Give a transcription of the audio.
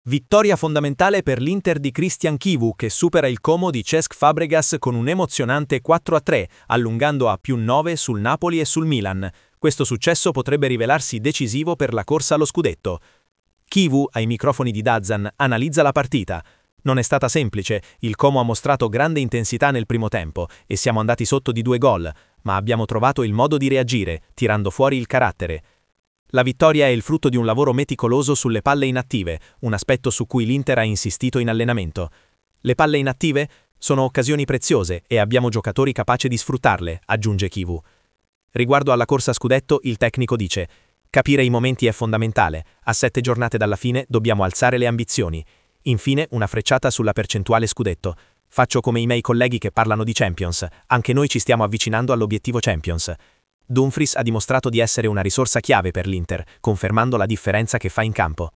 Vittoria fondamentale per l'Inter di Christian Chivu che supera il Como di Cesc Fabregas con un emozionante 4-3, allungando a +9 sul Napoli e sul Milan. Questo successo potrebbe rivelarsi decisivo per la corsa allo scudetto. Chivu, ai microfoni di DAZN, analizza la partita. Non è stata semplice, il Como ha mostrato grande intensità nel primo tempo e siamo andati sotto di 2 gol, ma abbiamo trovato il modo di reagire, tirando fuori il carattere. La vittoria è il frutto di un lavoro meticoloso sulle palle inattive, un aspetto su cui l'Inter ha insistito in allenamento. Le palle inattive sono occasioni preziose e abbiamo giocatori capaci di sfruttarle, aggiunge Chivu. Riguardo alla corsa a scudetto, il tecnico dice: capire i momenti è fondamentale, a 7 giornate dalla fine dobbiamo alzare le ambizioni. Infine, una frecciata sulla percentuale scudetto. Faccio come i miei colleghi che parlano di Champions, anche noi ci stiamo avvicinando all'obiettivo Champions. Dumfries ha dimostrato di essere una risorsa chiave per l'Inter, confermando la differenza che fa in campo.